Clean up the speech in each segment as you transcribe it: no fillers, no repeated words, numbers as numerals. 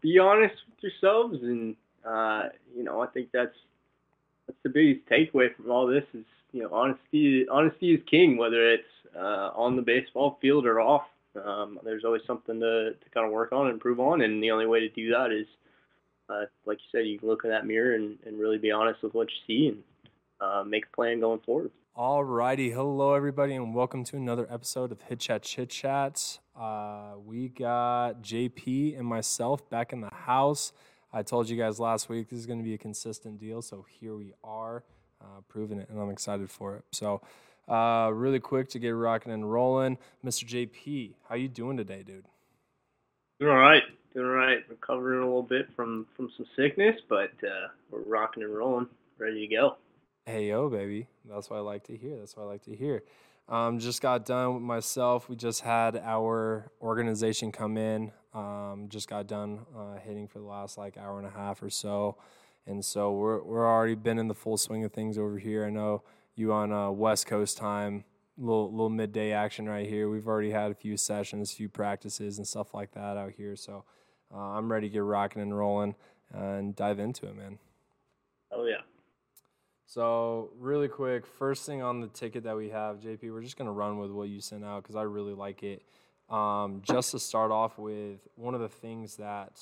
be honest with yourselves, and I think that's the biggest takeaway from all this is honesty is king, whether it's on the baseball field or off. There's always something to kind of work on and improve on, and the only way to do that is, like you said, you can look in that mirror and really be honest with what you see and make a plan going forward. Alrighty, hello everybody, and welcome to another episode of Hit Chat Chit Chat. We got JP and myself back in the house. I told you guys last week this is going to be a consistent deal, so here we are, proving it, and I'm excited for it. So, really quick to get rocking and rolling, Mr. JP, how you doing today, dude? Doing all right. Recovering a little bit from some sickness, but we're rocking and rolling, ready to go. Hey, yo, baby. That's what I like to hear. Just got done with myself. We just had our organization come in. Just got done hitting for the last hour and a half or so. And so we're already been in the full swing of things over here. I know you on West Coast time, little midday action right here. We've already had a few sessions, a few practices and stuff like that out here. So I'm ready to get rocking and rolling and dive into it, man. Oh, yeah. So really quick, first thing on the ticket that we have, JP, we're just going to run with what you sent out because I really like it. Just to start off with, one of the things that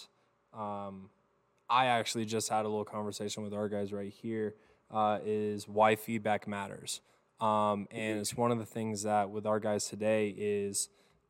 I actually just had a little conversation with our guys right here is why feedback matters. And it's one of the things that with our guys today is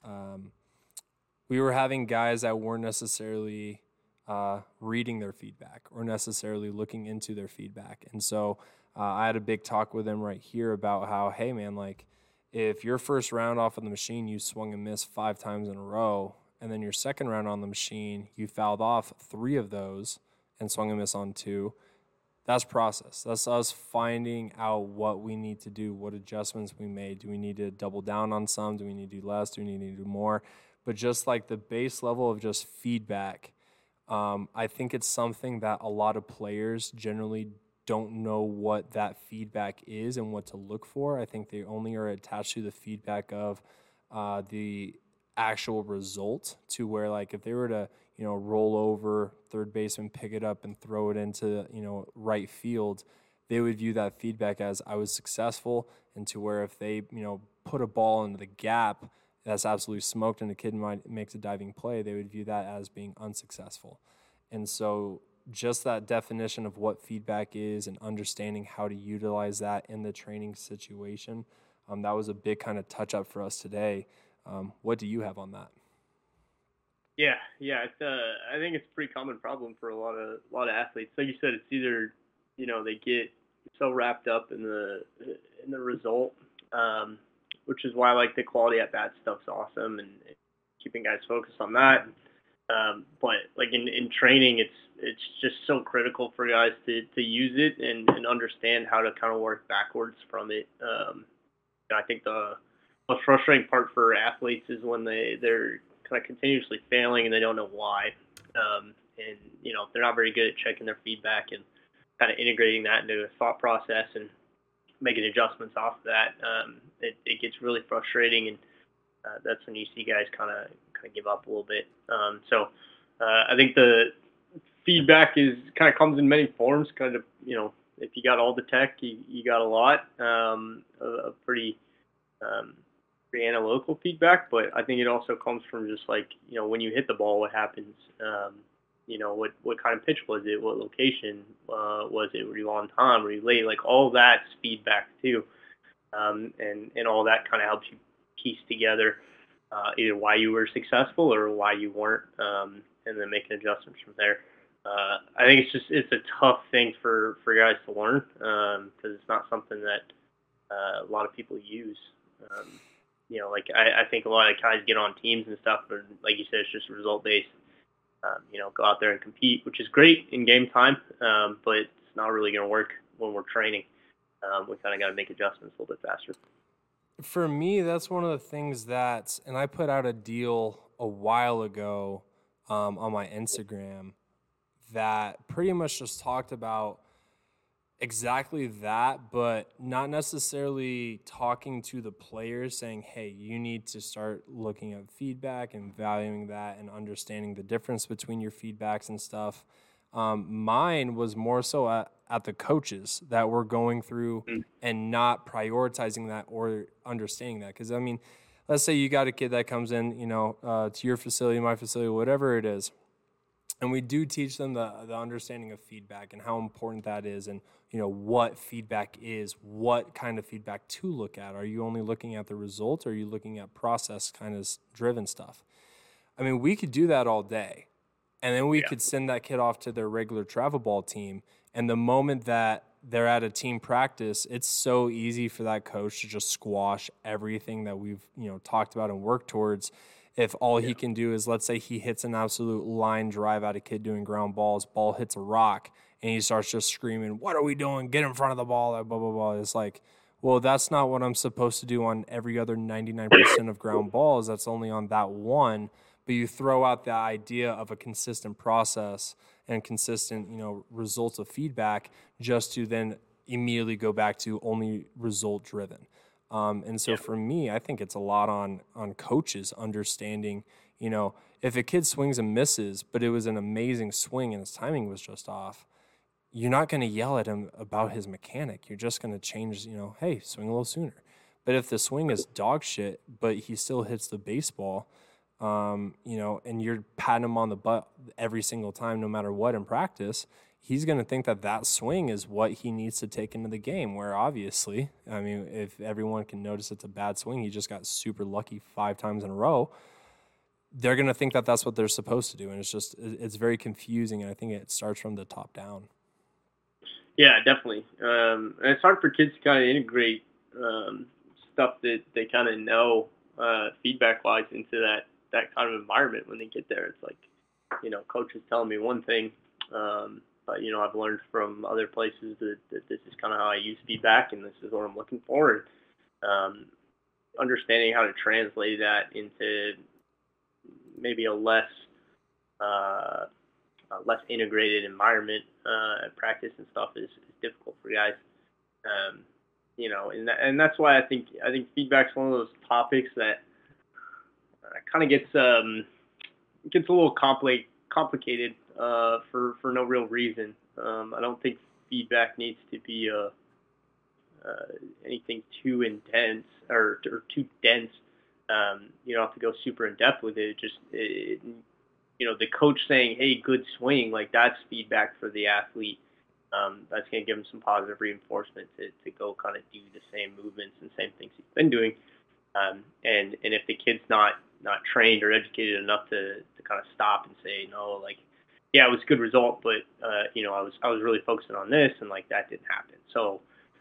we were having guys that weren't necessarily reading their feedback or necessarily looking into their feedback. And so I had a big talk with them right here about how, hey, man, if your first round off of the machine, you swung and missed 5 times in a row, and then your second round on the machine, you fouled off 3 of those and swung and missed on 2, that's process. That's us finding out what we need to do, what adjustments we made. Do we need to double down on some? Do we need to do less? Do we need to do more? But just the base level of just feedback, I think it's something that a lot of players generally don't know what that feedback is and what to look for. I think they only are attached to the feedback of the actual result, to where if they were to roll over third baseman, pick it up and throw it into right field, they would view that feedback as I was successful, and to where if they put a ball into the gap that's absolutely smoked and the kid makes a diving play, they would view that as being unsuccessful. And so just that definition of what feedback is and understanding how to utilize that in the training situation, that was a big kind of touch up for us today. What do you have on that? Yeah. I think it's a pretty common problem for a lot of athletes. Like you said, it's either they get so wrapped up in the result, which is why the quality at bat stuff's awesome and keeping guys focused on that. But in training, it's just so critical for guys to use it and understand how to kind of work backwards from it. I think the most frustrating part for athletes is when they're kind of continuously failing and they don't know why. And they're not very good at checking their feedback and kind of integrating that into a thought process and making adjustments off of that. It gets really frustrating, and that's when you see guys kind of give up a little bit. So I think the feedback kind of comes in many forms. Kind of, if you got all the tech, you got a lot of pretty analytical feedback. But I think it also comes from just when you hit the ball, what happens? What kind of pitch was it? What location was it? Were you on time? Were you late? All that's feedback too, and all that kind of helps you piece together either why you were successful or why you weren't, and then making adjustments from there. I think it's a tough thing for guys to learn because it's not something that a lot of people use. I think a lot of guys get on teams and stuff, but like you said, it's just result based. Go out there and compete, which is great in game time, but it's not really going to work when we're training. We kind of got to make adjustments a little bit faster. For me, that's one of the things and I put out a deal a while ago on my Instagram that pretty much just talked about Exactly that, but not necessarily talking to the players saying, hey, you need to start looking at feedback and valuing that and understanding the difference between your feedbacks and stuff. Mine was more so at the coaches that were going through and not prioritizing that or understanding that. Because, I mean, let's say you got a kid that comes in, to your facility, my facility, whatever it is, and we do teach them the understanding of feedback and how important that is, and what feedback is, what kind of feedback to look at. Are you only looking at the result, or are you looking at process kind of driven stuff? I mean, we could do that all day, and then we could send that kid off to their regular travel ball team, and the moment that they're at a team practice, it's so easy for that coach to just squash everything that we've talked about and worked towards. If all he can do is, let's say he hits an absolute line drive at a kid doing ground balls, ball hits a rock, and he starts just screaming, what are we doing? Get in front of the ball, blah, blah, blah. It's like, well, that's not what I'm supposed to do on every other 99% of ground balls. That's only on that one. But you throw out the idea of a consistent process and consistent, results of feedback just to then immediately go back to only result driven. And so for me, I think it's a lot on coaches understanding, if a kid swings and misses, but it was an amazing swing and his timing was just off, you're not going to yell at him about his mechanic. You're just going to change, hey, swing a little sooner. But if the swing is dog shit, but he still hits the baseball, and you're patting him on the butt every single time, no matter what in practice, he's going to think that swing is what he needs to take into the game, where obviously, I mean, if everyone can notice it's a bad swing, he just got super lucky 5 times in a row, they're going to think that that's what they're supposed to do. And it's very confusing. And I think it starts from the top down. Yeah, definitely. And it's hard for kids to kind of integrate stuff that they kind of know feedback-wise into that kind of environment when they get there. It's like, coach is telling me one thing, but, I've learned from other places that this is kind of how I use feedback and this is what I'm looking for. And understanding how to translate that into maybe a less integrated environment at practice and stuff is difficult for guys. And that's why I think feedback's one of those topics that kind of gets a little complicated for no real reason. I don't think feedback needs to be anything too intense or too dense. You don't have to go super in depth with it. The coach saying, "Hey, good swing," like that's feedback for the athlete. That's going to give him some positive reinforcement to go kind of do the same movements and same things he's been doing. And if the kid's not trained or educated enough to kind of stop and say, no, like, yeah, it was a good result, but I was really focusing on this, and like that didn't happen. So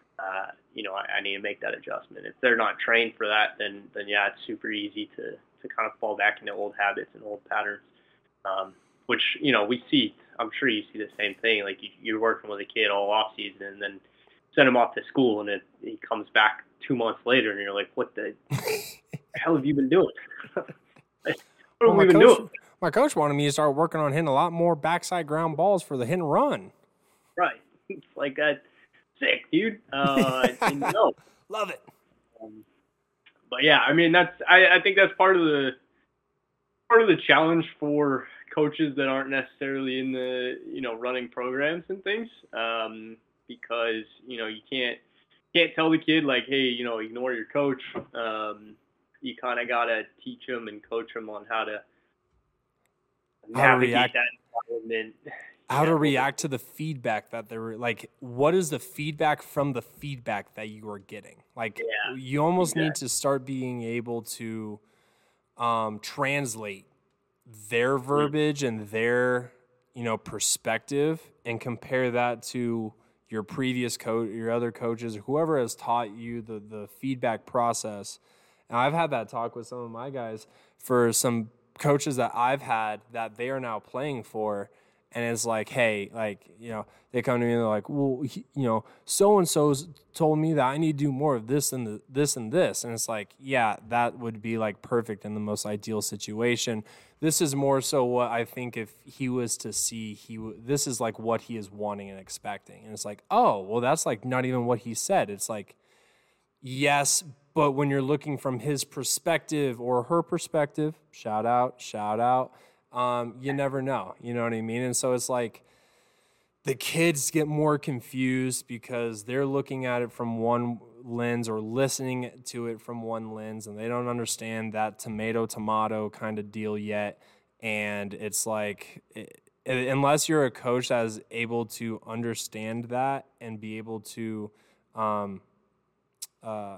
I need to make that adjustment. If they're not trained for that, then yeah, it's super easy to kind of fall back into old habits and old patterns, which we see. I'm sure you see the same thing. Like you're working with a kid all off season, and then send him off to school, and he comes back 2 months later, and you're like, what the hell have you been doing? What have we been doing? My coach wanted me to start working on hitting a lot more backside ground balls for the hit and run. Right. It's like that's sick, dude. No. Love it. But yeah, I mean I think that's part of the challenge for coaches that aren't necessarily in the running programs and things, because you can't tell the kid like, hey, ignore your coach. You kind of gotta teach them and coach them on how to navigate that environment. How to react to the feedback that they're like. What is the feedback from the feedback that you are getting? Like, you almost need to start being able to translate their verbiage and their perspective and compare that to your previous coach, your other coaches, whoever has taught you the feedback process. And I've had that talk with some of my guys for some coaches that I've had that they are now playing for. And it's like, hey, they come to me and they're like, well, so-and-so's told me that I need to do more of this and this and this. And it's like, yeah, that would be like perfect in the most ideal situation. this is more so what I think if he was to see, this is like what he is wanting and expecting. And it's like, oh, well, that's like not even what he said. It's like, yes, but when you're looking from his perspective or her perspective, shout out, you never know. You know what I mean? And so it's like the kids get more confused because they're looking at it from one lens or listening to it from one lens, and they don't understand that tomato kind of deal yet. And it's like, unless you're a coach that is able to understand that and be able to, I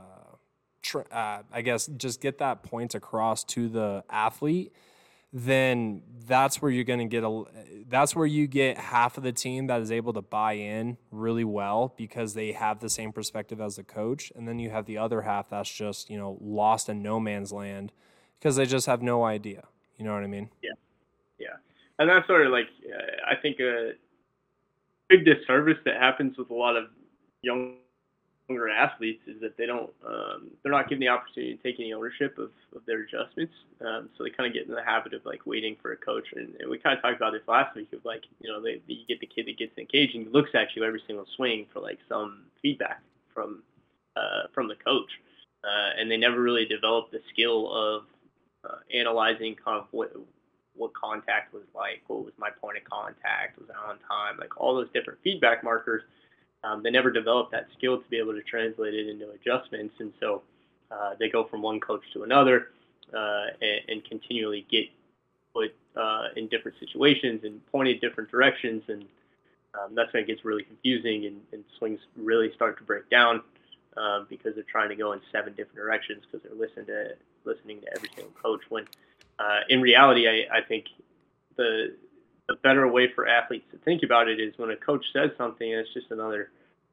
guess, just get that point across to the athlete, then that's where you're going to get that's where you get half of the team that is able to buy in really well because they have the same perspective as the coach. And then you have the other half that's just, lost in no man's land because they just have no idea. You know what I mean? Yeah. Yeah. And that's sort of like, I think a big disservice that happens with a lot of younger athletes is that they're not given the opportunity to take any ownership of their adjustments. So they kind of get in the habit of like waiting for a coach. And we kind of talked about this last week of like, you get the kid that gets engaged and looks at you every single swing for like some feedback from the coach. And they never really develop the skill of analyzing kind of what contact was like, what was my point of contact, was I on time, like all those different feedback markers. They never developed that skill to be able to translate it into adjustments, and so they go from one coach to another and continually get put in different situations and pointed different directions, and that's when it gets really confusing and swings really start to break down because they're trying to go in 7 different directions because they're listening to every single coach. When in reality, I think the better way for athletes to think about it is when a coach says something, it's just another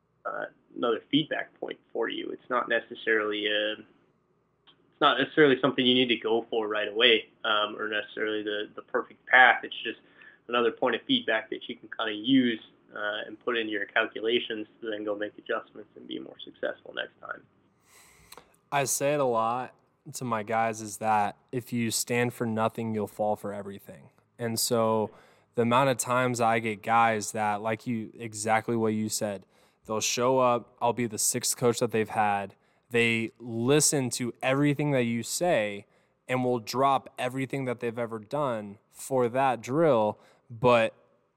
feedback point for you. It's not necessarily something you need to go for right away, or necessarily the perfect path. It's just another point of feedback that you can kind of use and put into your calculations to then go make adjustments and be more successful next time. I say it a lot to my guys is that if you stand for nothing, you'll fall for everything. And so the amount of times I get guys that, like exactly what you said, they'll show up, I'll be the 6th coach that they've had. They listen to everything that you say and will drop everything that they've ever done for that drill. But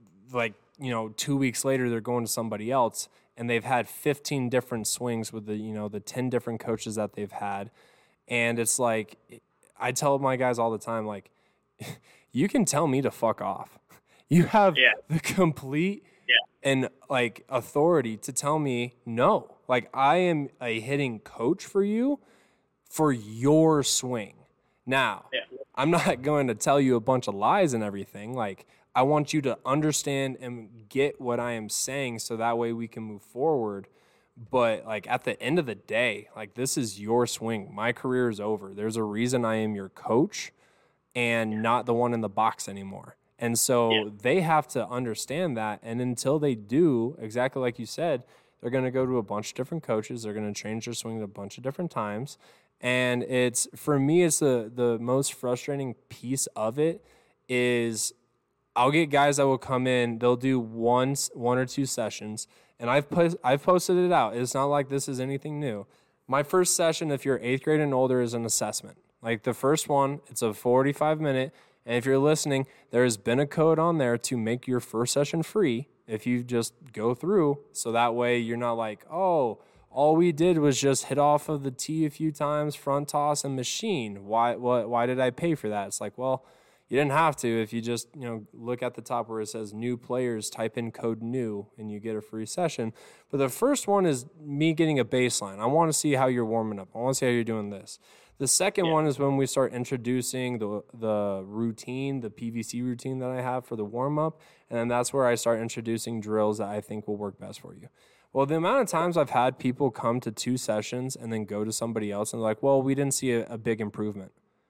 2 weeks later, they're going to somebody else and they've had 15 different swings with the 10 different coaches that they've had. And it's like, I tell my guys all the time, like, you can tell me to fuck off. You have the complete and like authority to tell me no. Like, I am a hitting coach for you for your swing. Now, I'm not going to tell you a bunch of lies and everything. Like, I want you to understand and get what I am saying so that way we can move forward. But like at the end of the day, like, this is your swing. My career is over. There's a reason I am your coach and not the one in the box anymore. And so they have to understand that. And until they do, exactly like you said, they're going to go to a bunch of different coaches. They're going to change their swing a bunch of different times. And it's, for me, it's the most frustrating piece of it is I'll get guys that will come in, they'll do one or 2 sessions, and I've posted it out. It's not like this is anything new. My first session, if you're 8th grade and older, is an assessment. Like the first one, it's a 45-minute. And if you're listening, there's been a code on there to make your first session free if you just go through. So that way you're not like, oh, all we did was just hit off of the tee a few times, front toss, and machine. Why did I pay for that? It's like, well, you didn't have to. If you just look at the top where it says new players, type in code new, and you get a free session. But the first one is me getting a baseline. I want to see how you're warming up. I want to see how you're doing this. The second one is when we start introducing the routine, the PVC routine that I have for the warm-up, and then that's where I start introducing drills that I think will work best for you. Well, the amount of times I've had people come to 2 sessions and then go to somebody else and they're like, well, we didn't see a big improvement.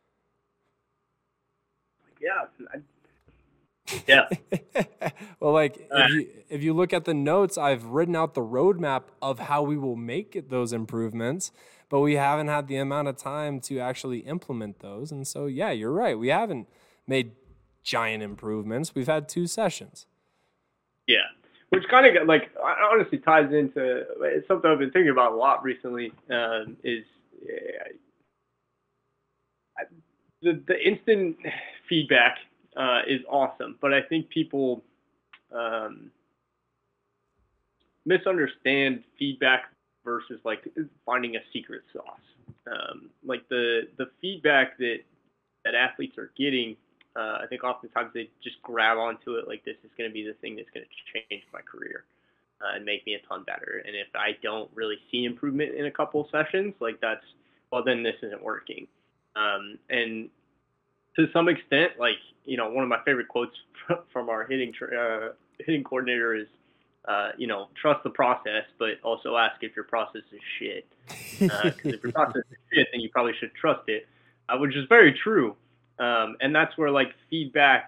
Yeah. Well, like if you look at the notes, I've written out the roadmap of how we will make those improvements, but we haven't had the amount of time to actually implement those. And so, yeah, you're right. We haven't made giant improvements. We've had 2 sessions. Yeah. Which kind of like honestly ties into it's something I've been thinking about a lot recently. Is the instant feedback is awesome, but I think people misunderstand feedback versus like finding a secret sauce. Like the feedback that athletes are getting, I think oftentimes they just grab onto it like this is going to be the thing that's going to change my career and make me a ton better. And if I don't really see improvement in a couple of sessions, like then this isn't working. And to some extent, like, one of my favorite quotes from our hitting coordinator is, trust the process, but also ask if your process is shit. Because if your process is shit, then you probably should trust it, which is very true. And that's where like feedback,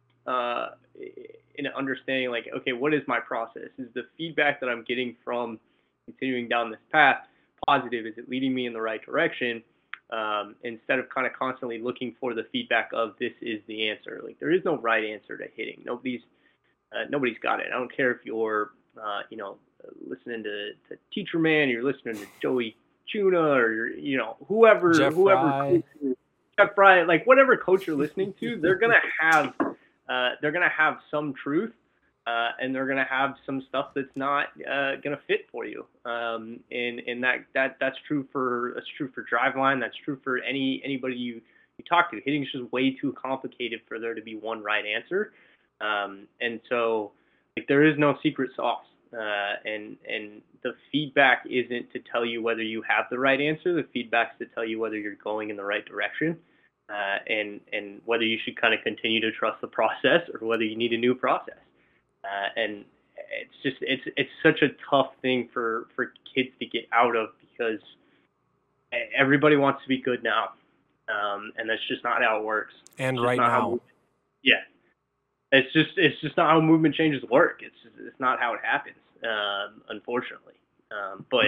in understanding like, okay, what is my process? Is the feedback that I'm getting from continuing down this path positive? Is it leading me in the right direction? Instead of kind of constantly looking for the feedback of this is the answer. Like there is no right answer to hitting. Nobody's got it. I don't care if you're, listening to Teacher Man, you're listening to Joey Tuna, or whoever, Jeff Fry, like whatever coach you're listening to, they're gonna have some truth, and they're gonna have some stuff that's not gonna fit for you. And that's true for Driveline. That's true for anybody you talk to. Hitting is just way too complicated for there to be one right answer. And so like there is no secret sauce. And the feedback isn't to tell you whether you have the right answer. The feedback's to tell you whether you're going in the right direction, and whether you should kind of continue to trust the process or whether you need a new process. And it's such a tough thing for kids to get out of, because everybody wants to be good now, and that's just not how it works. And right now, it's just not how movement changes work. It's not how it happens, unfortunately. But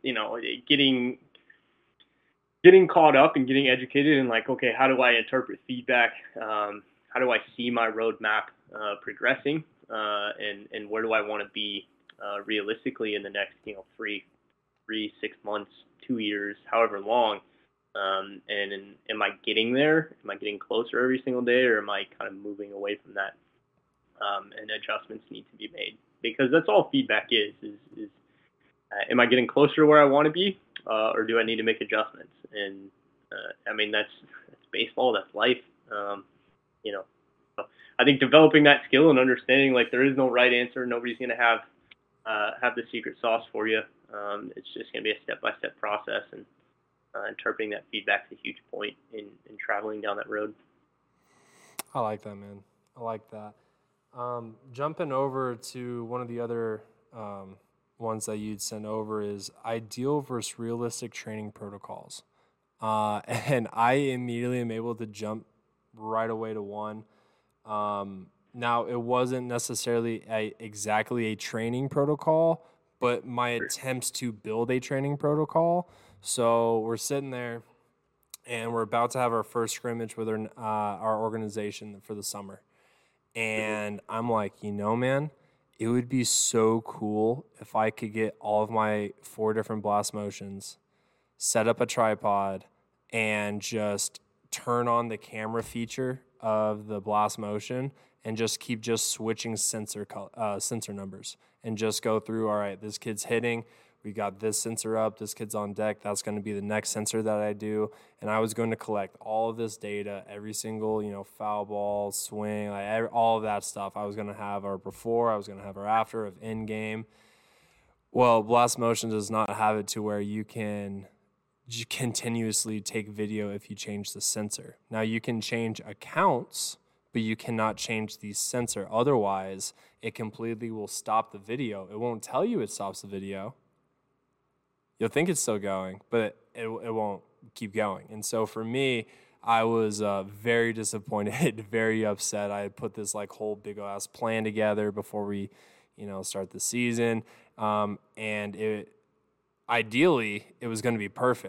getting caught up and getting educated and like, okay, how do I interpret feedback? How do I see my roadmap progressing? And where do I want to be realistically in the next 3, 6 months, 2 years, however long? And am I getting there? Am I getting closer every single day, or am I kind of moving away from that? And adjustments need to be made, because that's all feedback is am I getting closer to where I want to be, or do I need to make adjustments? And I mean, that's baseball, that's life. So I think developing that skill and understanding like there is no right answer. Nobody's going to have the secret sauce for you. It's just going to be a step-by-step process, and interpreting that feedback is a huge point in traveling down that road. I like that, man. I like that. Jumping over to one of the other ones that you'd send over is ideal versus realistic training protocols. And I immediately am able to jump right away to one. Now, it wasn't necessarily exactly a training protocol, but my attempts to build a training protocol. So we're sitting there, and we're about to have our first scrimmage with our organization for the summer. And I'm like, man, it would be so cool if I could get all of my 4 different blast motions, set up a tripod, and just turn on the camera feature of the blast motion and just keep switching sensor numbers and just go through, all right, this kid's hitting, we got this sensor up, this kid's on deck, that's going to be the next sensor that I do. And I was going to collect all of this data, every single, foul ball, swing, all of that stuff. I was going to have our before, I was going to have our after of in-game. Well, Blast Motion does not have it to where you can continuously take video if you change the sensor. Now, you can change accounts, but you cannot change the sensor. Otherwise, it completely will stop the video. It won't tell you it stops the video. You'll think it's still going, but it won't keep going. And so for me, I was very disappointed, very upset. I had put this whole big ass plan together before we, start the season, and ideally it was going to be perfect.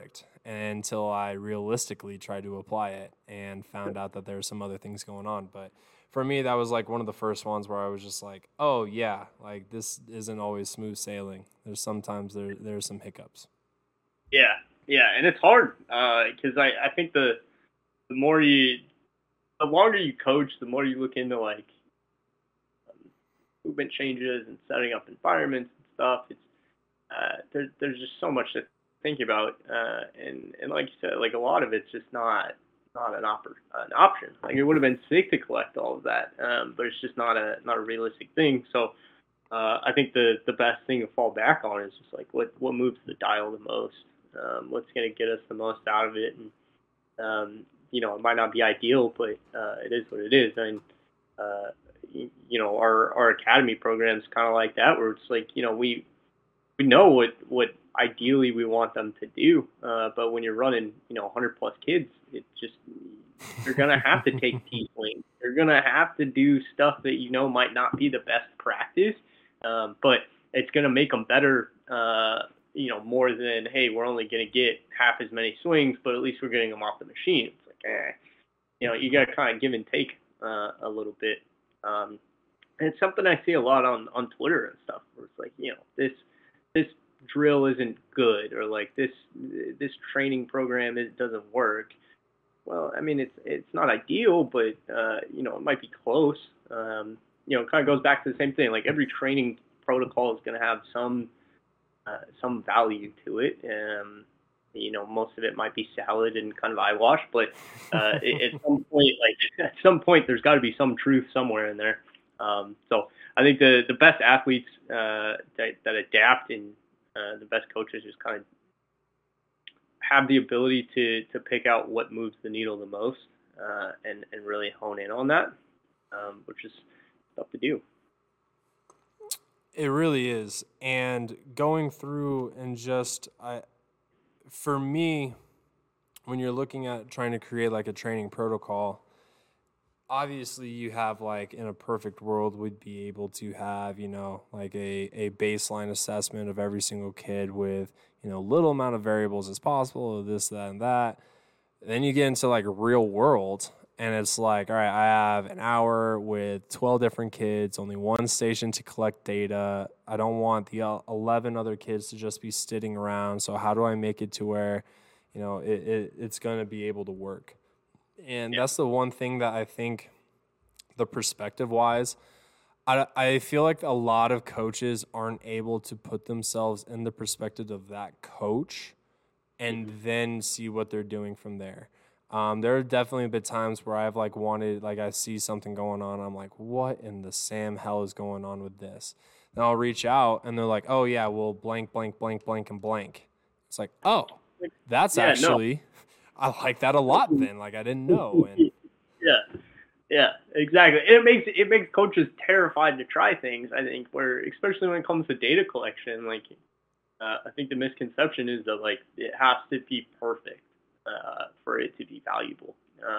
until I realistically tried to apply it and found out that there were some other things going on. But for me, that was like one of the first ones where I was just like, oh yeah, like this isn't always smooth sailing. There's sometimes there's some hiccups. Yeah, yeah, and it's hard because I think the more you the longer you coach, the more you look into like movement changes and setting up environments and stuff. It's there's just so much to think about, and like you said, like a lot of it's just not an option. Like it would have been sick to collect all of that, but it's just not a realistic thing. So I think the best thing to fall back on is just like what moves the dial the most, what's going to get us the most out of it, and it might not be ideal, but it is what it is. And our academy program is kind of like that, where it's like we know what ideally we want them to do, but when you're running 100 plus kids, it's just you're gonna have to take T swings. You're gonna have to do stuff that might not be the best practice, but it's gonna make them better. More than, hey, we're only gonna get half as many swings, but at least we're getting them off the machine. It's like, you got to kind of give and take a little bit. And it's something I see a lot on Twitter and stuff, where it's like, this drill isn't good, or like this training program doesn't work. Well, I mean, it's not ideal, but it might be close. It kind of goes back to the same thing. Like every training protocol is going to have some value to it. Most of it might be salad and kind of eyewash, but at some point, there's got to be some truth somewhere in there. So I think the best athletes that adapt, and the best coaches just kind of have the ability to pick out what moves the needle the most, and really hone in on that, which is tough to do. It really is. And going through and for me, when you're looking at trying to create like a training protocol, obviously you have like in a perfect world we'd be able to have, like a baseline assessment of every single kid with, little amount of variables as possible, this, that, and that. Then you get into like real world, and it's like, all right, I have an hour with 12 different kids, only one station to collect data. I don't want the 11 other kids to just be sitting around. So how do I make it to where, it's going to be able to work? And that's the one thing that I think, the perspective-wise, I feel like a lot of coaches aren't able to put themselves in the perspective of that coach and then see what they're doing from there. There have definitely been times where I've I see something going on, I'm like, what in the Sam hell is going on with this? Then I'll reach out, and they're like, oh yeah, well, blank, blank, blank, blank, and blank. It's like, oh, that's actually, I like that a lot then. Like, I didn't know. And yeah, exactly. And it makes coaches terrified to try things, I think, where, especially when it comes to data collection, like, I think the misconception is that, like, it has to be perfect for it to be valuable.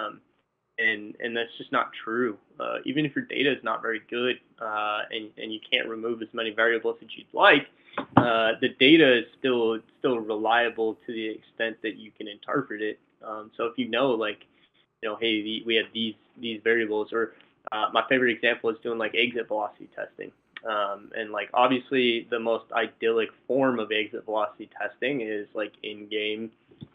And that's just not true. Even if your data is not very good, and you can't remove as many variables as you'd like, the data is still reliable to the extent that you can interpret it. So if hey, we have these variables, or my favorite example is doing like exit velocity testing. And like obviously the most idyllic form of exit velocity testing is like in-game,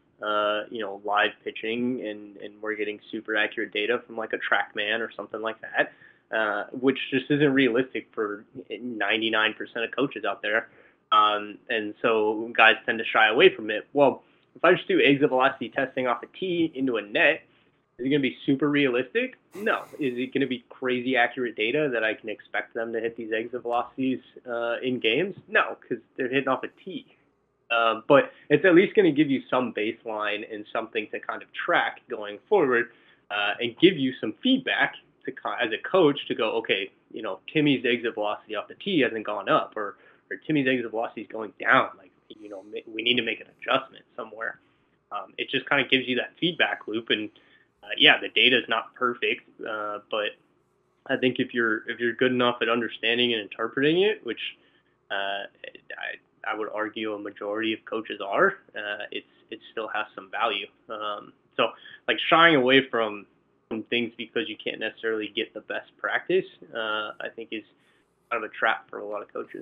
live pitching, and we're getting super accurate data from like a TrackMan or something like that, which just isn't realistic for 99% of coaches out there. And so guys tend to shy away from it. Well, if I just do exit velocity testing off a tee into a net, is it going to be super realistic? No. Is it going to be crazy accurate data that I can expect them to hit these exit velocities in games? No, because they're hitting off a tee. But it's at least going to give you some baseline and something to kind of track going forward, and give you some feedback as a coach to go, okay, Timmy's exit velocity off the tee hasn't gone up, or Timmy's exit velocity is going down. Like, we need to make an adjustment somewhere. It just kind of gives you that feedback loop. And the data is not perfect, but I think if you're good enough at understanding and interpreting it, which I I would argue a majority of coaches are, it still has some value. So like shying away from things because you can't necessarily get the best practice, I think is kind of a trap for a lot of coaches.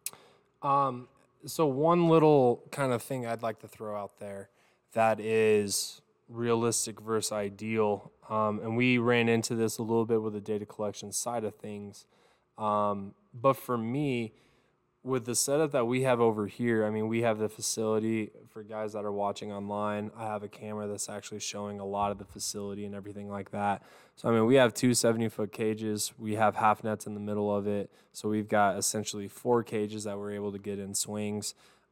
So one little kind of thing I'd like to throw out there that is realistic versus ideal, and we ran into this a little bit with the data collection side of things. But for me, with the setup that we have over here, I mean, we have the facility for guys that are watching online. I have a camera that's actually showing a lot of the facility and everything like that. So, I mean, we have two 70-foot cages. We have half nets in the middle of it. So we've got essentially 4 cages that we're able to get in swings.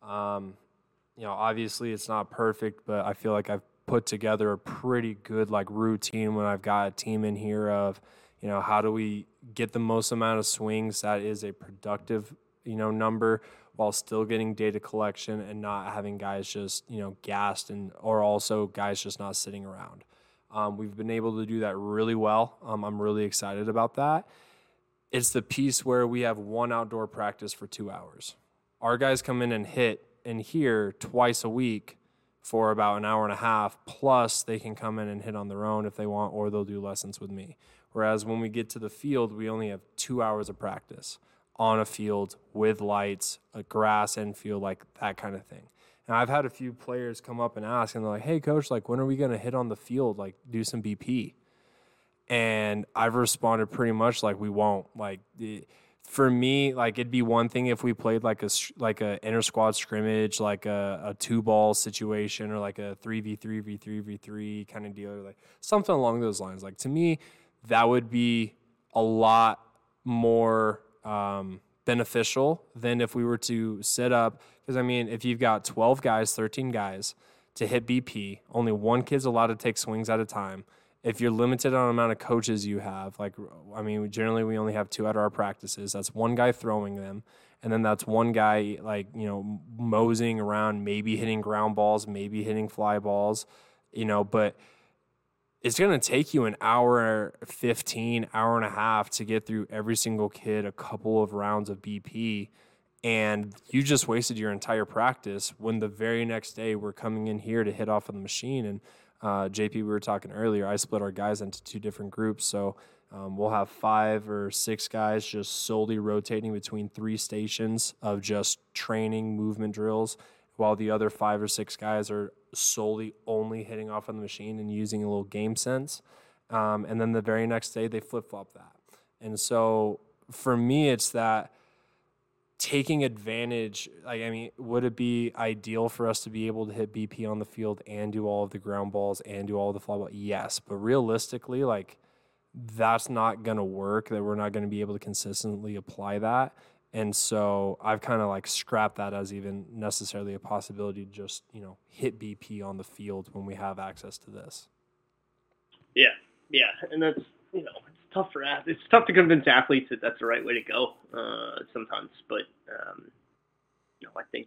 Obviously it's not perfect, but I feel like I've put together a pretty good like routine when I've got a team in here of, how do we get the most amount of swings that is a productive number while still getting data collection and not having guys just, gassed or also guys just not sitting around. We've been able to do that really well. I'm really excited about that. It's the piece where we have 1 outdoor practice for 2 hours. Our guys come in and hit in here twice a week for about an hour and a half, plus they can come in and hit on their own if they want, or they'll do lessons with me. Whereas when we get to the field, we only have 2 hours of practice on a field with lights, a grass infield, like that kind of thing. And I've had a few players come up and ask, and they're like, hey, coach, like, when are we going to hit on the field, like, do some BP? And I've responded pretty much like we won't. Like, for me, like, it'd be one thing if we played like a inter-squad scrimmage, like a 2-ball situation or like a 3v3, v3 kind of deal, or like something along those lines. Like, to me, that would be a lot more beneficial than if we were to set up, because I mean, if you've got 12 guys, 13 guys to hit BP, only one kid's allowed to take swings at a time. If you're limited on the amount of coaches you have, like, I mean, generally we only have 2 at our practices. That's one guy throwing them, and then that's one guy, like, moseying around, maybe hitting ground balls, maybe hitting fly balls, but it's going to take you an hour 15, hour and a half to get through every single kid, a couple of rounds of BP, and you just wasted your entire practice when the very next day we're coming in here to hit off of the machine. And JP, we were talking earlier, I split our guys into 2 different groups. So we'll have 5 or 6 guys just solely rotating between 3 stations of just training movement drills, while the other 5 or 6 guys are solely only hitting off on the machine and using a little game sense. And then the very next day they flip-flop that. And so for me, it's that taking advantage, like, I mean, would it be ideal for us to be able to hit BP on the field and do all of the ground balls and do all of the fly ball? Yes, but realistically, like, that's not going to work, that we're not going to be able to consistently apply that. And so I've kind of like scrapped that as even necessarily a possibility to just, hit BP on the field when we have access to this. Yeah. And that's, it's tough it's tough to convince athletes that that's the right way to go sometimes. But, I think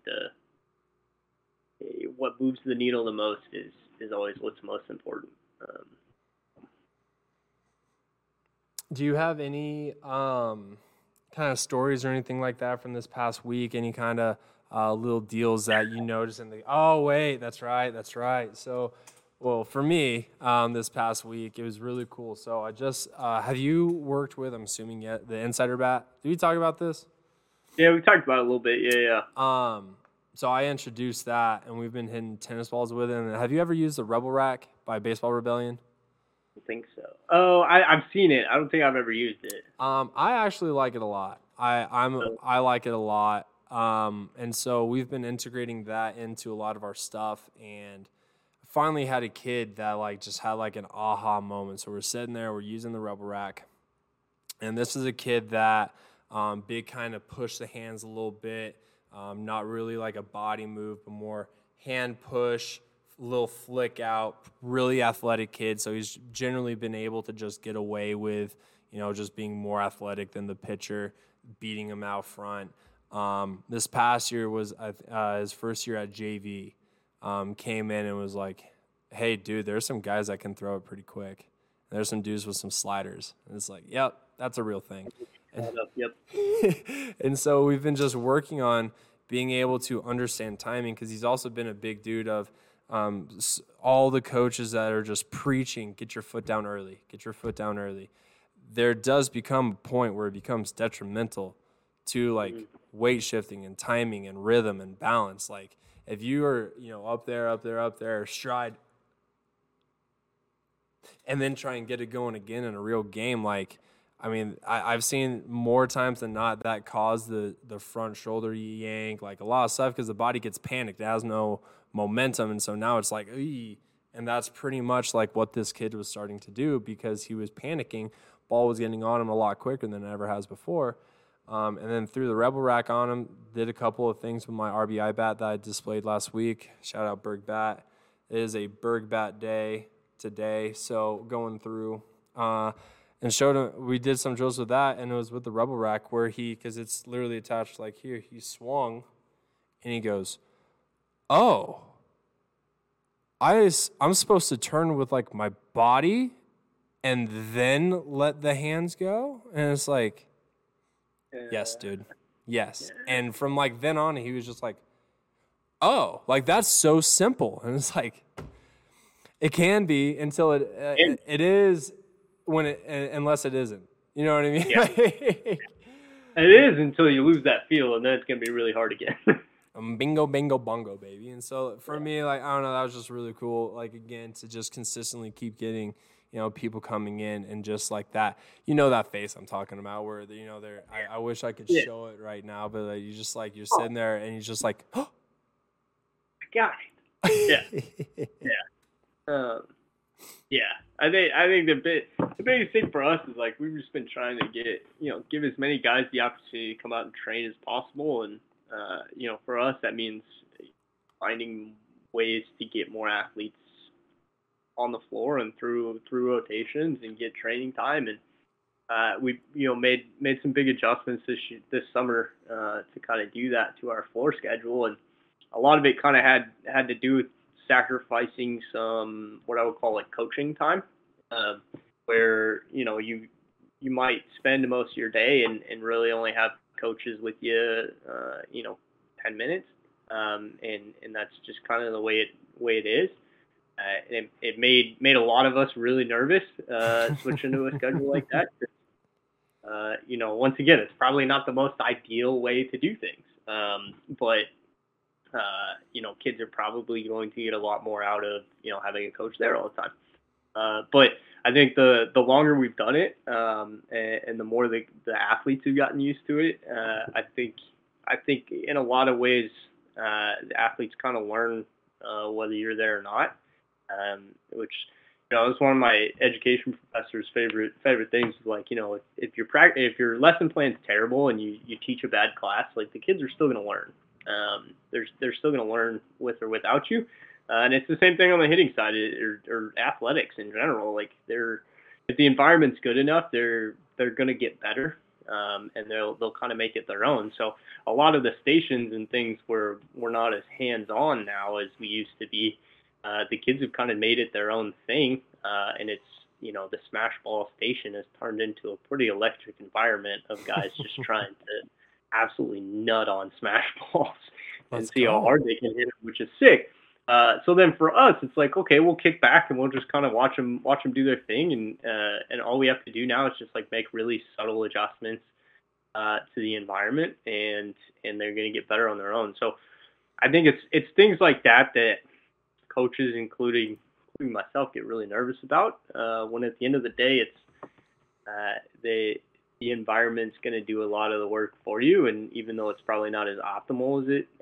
what moves the needle the most is always what's most important. Do you have any kind of stories or anything like that from this past week? Any kind of little deals that you noticed in that's right. So, well, for me, this past week, it was really cool. So I just, have you worked with, I'm assuming yet, the Insider Bat? Did we talk about this? Yeah, we talked about it a little bit. Yeah. So I introduced that, and we've been hitting tennis balls with it. And have you ever used the Rebel Rack by Baseball Rebellion? I think so. Oh, I've seen it. I don't think I've ever used it. I actually like it a lot. I like it a lot. And so we've been integrating that into a lot of our stuff, and finally had a kid that like just had like an aha moment. So we're sitting there, we're using the Rebel Rack, and this is a kid that big kind of push the hands a little bit, not really like a body move, but more hand push, little flick out, really athletic kid. So he's generally been able to just get away with, just being more athletic than the pitcher, beating him out front. This past year was his first year at JV. Came in and was like, hey, dude, there's some guys that can throw it pretty quick. And there's some dudes with some sliders. And it's like, yep, that's a real thing. Yep. And so we've been just working on being able to understand timing, because he's also been a big dude of all the coaches that are just preaching, get your foot down early, get your foot down early. There does become a point where it becomes detrimental to like weight shifting and timing and rhythm and balance. Like if you are, up there, stride, and then try and get it going again in a real game, like, I mean, I've seen more times than not that cause the front shoulder yank, like a lot of stuff, because the body gets panicked. It has no momentum, and so now it's like, ee. And that's pretty much like what this kid was starting to do, because he was panicking. Ball was getting on him a lot quicker than it ever has before. And then threw the Rebel Rack on him, did a couple of things with my RBI bat that I displayed last week. Shout out Berg Bat. It is a Berg Bat day today, so going through and showed him, we did some drills with that, and it was with the Rebel Rack where because it's literally attached like here, he swung, and he goes, oh, I'm supposed to turn with like my body and then let the hands go? And it's like, yes, dude. Yes. And from like then on, he was just like, oh, like that's so simple. And it's like, it can be until it is when unless it isn't. You know what I mean? Yeah. It is until you lose that feel, and then it's going to be really hard again. Bingo, bingo, bongo, baby. And so for me, like, I don't know, that was just really cool. Like, again, to just consistently keep getting, people coming in and just like that. That face I'm talking about where, they're, I wish I could show it right now, but like, you just like, you're sitting there and you're just like, oh, I got it. Yeah. Yeah. I think the biggest thing for us is like, we've just been trying to give as many guys the opportunity to come out and train as possible. And, for us, that means finding ways to get more athletes on the floor and through rotations and get training time. And we made some big adjustments this summer to kind of do that to our floor schedule. And a lot of it kind of had to do with sacrificing some what I would call like coaching time, where you might spend most of your day and really only have coaches with you 10 minutes, and that's just kind of the way it is. And it made a lot of us really nervous switching to a schedule like that. Once again, it's probably not the most ideal way to do things, but kids are probably going to get a lot more out of having a coach there all the time. But I think the longer we've done it, and the more the athletes have gotten used to it, I think in a lot of ways, the athletes kind of learn whether you're there or not, which is one of my education professors' favorite things. Is like, if your lesson plan's terrible and you teach a bad class, like the kids are still going to learn. They're still going to learn with or without you. And it's the same thing on the hitting side or athletics in general. Like if the environment's good enough, they're going to get better, and they'll kind of make it their own. So a lot of the stations and things where we're not as hands-on now as we used to be. The kids have kind of made it their own thing, and it's the smash ball station has turned into a pretty electric environment of guys just trying to absolutely nut on smash balls and see how hard they can hit them, which is sick. So then for us, it's like, okay, we'll kick back and we'll just kind of watch them do their thing. And all we have to do now is just like make really subtle adjustments to the environment, and they're going to get better on their own. So I think it's things like that coaches, including myself, get really nervous about, when at the end of the day, it's the environment's going to do a lot of the work for you. And even though it's probably not as optimal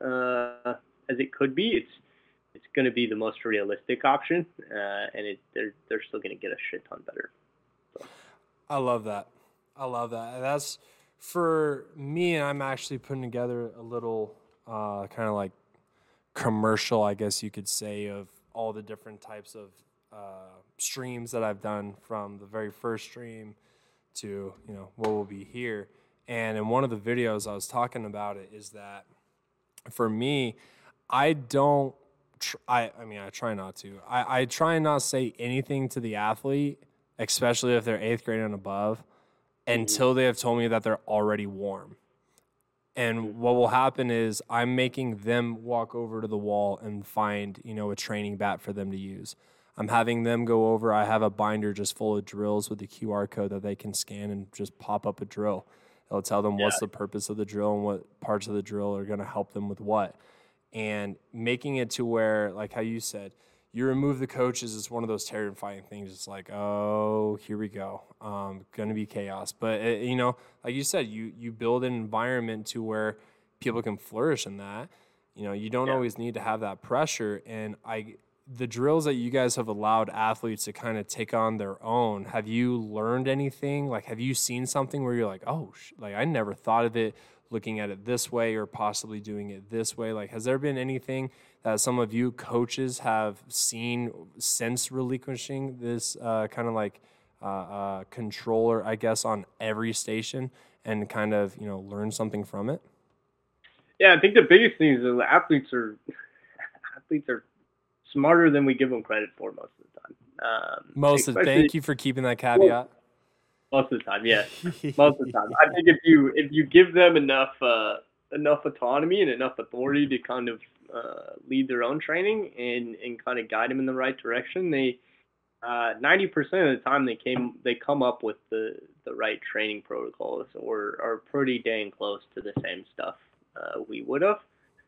as it could be, it's going to be the most realistic option, and they're still going to get a shit ton better. So. I love that. That's for me, and I'm actually putting together a little kind of like commercial, I guess you could say, of all the different types of streams that I've done, from the very first stream to what will be here. And in one of the videos I was talking about it is that for me, I don't. I try not to. I try and not say anything to the athlete, especially if they're 8th grade and above, until they have told me that they're already warm. And what will happen is I'm making them walk over to the wall and find, a training bat for them to use. I'm having them go over. I have a binder just full of drills with the QR code that they can scan and just pop up a drill. It'll tell them what's the purpose of the drill and what parts of the drill are going to help them with what. And making it to where, like how you said, you remove the coaches is one of those terrifying things. It's like, oh, here we go. Going to be chaos. But, like you said, you build an environment to where people can flourish in that. You don't always need to have that pressure. And the drills that you guys have allowed athletes to kind of take on their own, have you learned anything? Like, have you seen something where you're like, oh, I never thought of it looking at it this way or possibly doing it this way? Like, has there been anything that some of you coaches have seen since relinquishing this kind of like controller, I guess, on every station and kind of, learn something from it? Yeah, I think the biggest thing is that athletes are smarter than we give them credit for most of the time. Thank you for keeping that caveat. Most of the time, yes. Most of the time. I think if you give them enough autonomy and enough authority to kind of lead their own training and kind of guide them in the right direction, they 90% of the time they come up with the right training protocols or are pretty dang close to the same stuff we would have.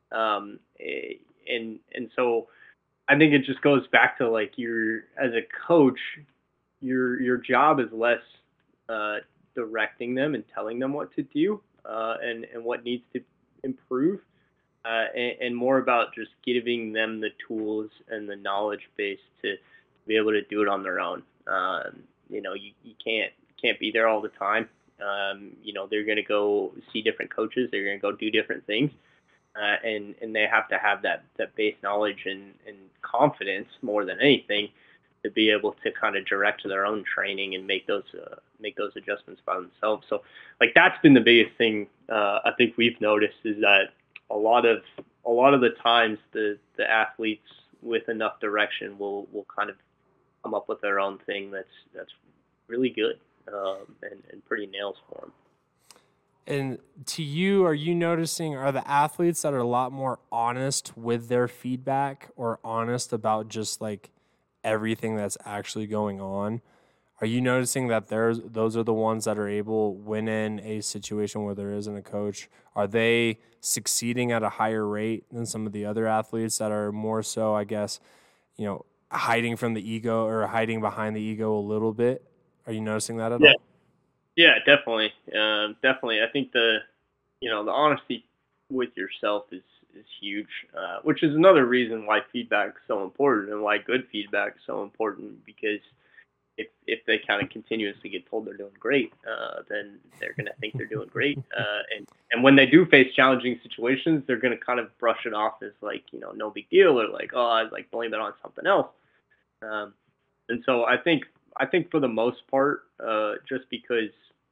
And so I think it just goes back to like as a coach, your job is less directing them and telling them what to do and what needs to improve, and more about just giving them the tools and the knowledge base to be able to do it on their own. You can't be there all the time. They're going to go see different coaches. They're going to go do different things. And they have to have that base knowledge and confidence more than anything to be able to kind of direct their own training and make those adjustments by themselves. So like that's been the biggest thing I think we've noticed is that a lot of the times the athletes with enough direction will kind of come up with their own thing that's really good and pretty nails for them. And to you, are you noticing, are the athletes that are a lot more honest with their feedback or honest about just like everything that's actually going on? Are you noticing that those are the ones that are able, when in a situation where there isn't a coach, are they succeeding at a higher rate than some of the other athletes that are more so, I guess, hiding from the ego or hiding behind the ego a little bit? Are you noticing that at all? Yeah, definitely. Definitely. I think the honesty with yourself is huge, which is another reason why feedback is so important and why good feedback is so important, because if they kind of continuously get told they're doing great, then they're going to think they're doing great. And when they do face challenging situations, they're going to kind of brush it off as like, no big deal, or like, oh, I like blame it on something else. And so I think for the most part, just because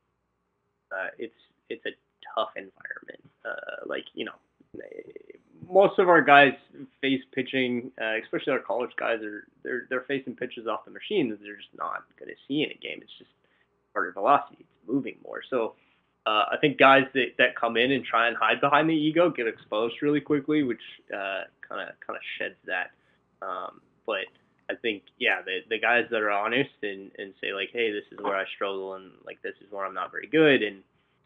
it's a tough environment. Most of our guys face pitching, especially our college guys, they're facing pitches off the machine that they're just not going to see in a game. It's just harder velocity. It's moving more. So I think guys that come in and try and hide behind the ego get exposed really quickly, which kind of sheds that. But I think, the guys that are honest and say like, hey, this is where I struggle and like this is where I'm not very good, and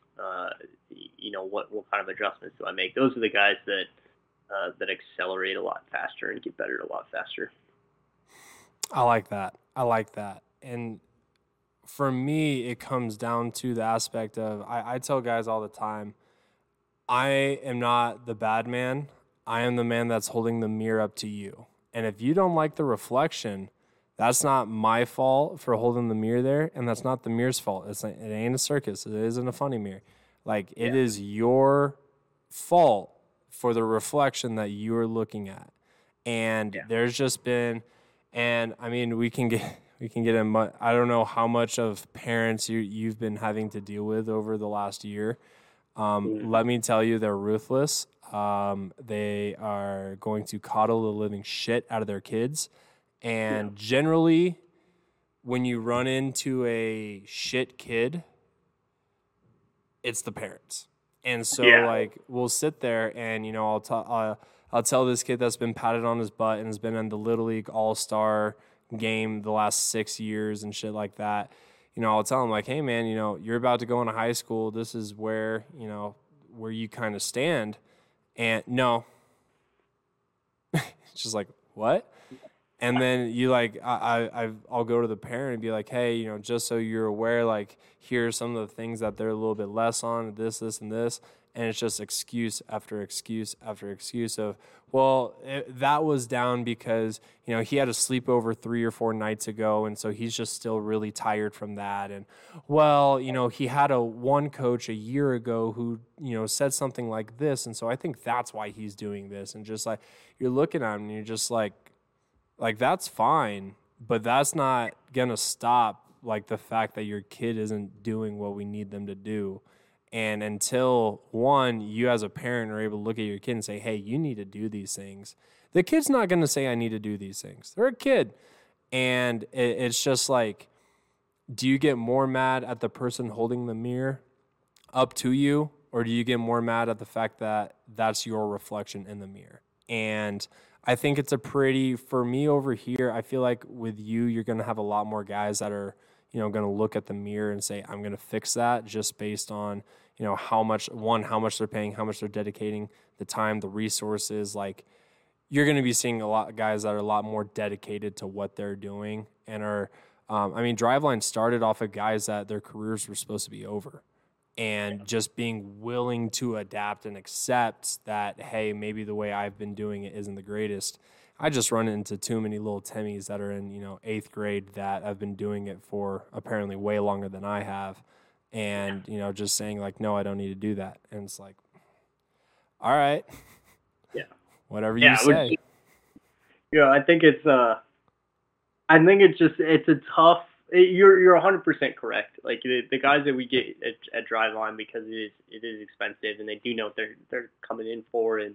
what kind of adjustments do I make? Those are the guys that accelerate a lot faster and get better a lot faster. I like that. And for me, it comes down to the aspect of, I tell guys all the time, I am not the bad man. I am the man that's holding the mirror up to you. And if you don't like the reflection, that's not my fault for holding the mirror there, and that's not the mirror's fault. It ain't a circus. It isn't a funny mirror. Like, it is your fault for the reflection that you are looking at. And there's just been, and I mean, we can get in. I don't know how much of parents you've been having to deal with over the last year. Let me tell you, they're ruthless. They are going to coddle the living shit out of their kids. And generally, when you run into a shit kid, it's the parents. And so Yeah. like we'll sit there and I'll tell this kid that's been patted on his butt and has been in the Little League All-Star game the last 6 years and shit like that. I'll tell him like, hey man, you're about to go into high school. This is where you kind of stand. And no, it's just like, what? And then you like, I'll go to the parent and be like, hey, just so you're aware, like, here's some of the things that they're a little bit less on, this, and this. And it's just excuse after excuse after excuse of, well, that was down because, he had a sleepover 3 or 4 nights ago. And so he's just still really tired from that. And, well, he had one coach a year ago who, said something like this. And so I think that's why he's doing this. And just like, you're looking at him and you're just like, that's fine, but that's not going to stop, like, the fact that your kid isn't doing what we need them to do. And until, one, you as a parent are able to look at your kid and say, hey, you need to do these things, the kid's not going to say, I need to do these things. They're a kid. And it's just like, do you get more mad at the person holding the mirror up to you, or do you get more mad at the fact that that's your reflection in the mirror? And I think it's for me over here, I feel like with you, you're going to have a lot more guys that are, going to look at the mirror and say, I'm going to fix that just based on, how much they're paying, how much they're dedicating, the time, the resources. Like, you're going to be seeing a lot of guys that are a lot more dedicated to what they're doing and are, Driveline started off of guys that their careers were supposed to be over. And just being willing to adapt and accept that, hey, maybe the way I've been doing it isn't the greatest. I just run into too many little Timmies that are in, 8th grade that have been doing it for apparently way longer than I have. And, just saying like, no, I don't need to do that. And it's like, all right. Yeah. Whatever you say. I think it's a tough. You're 100% correct. Like the guys that we get at Driveline, because it is expensive and they do know what they're coming in for, and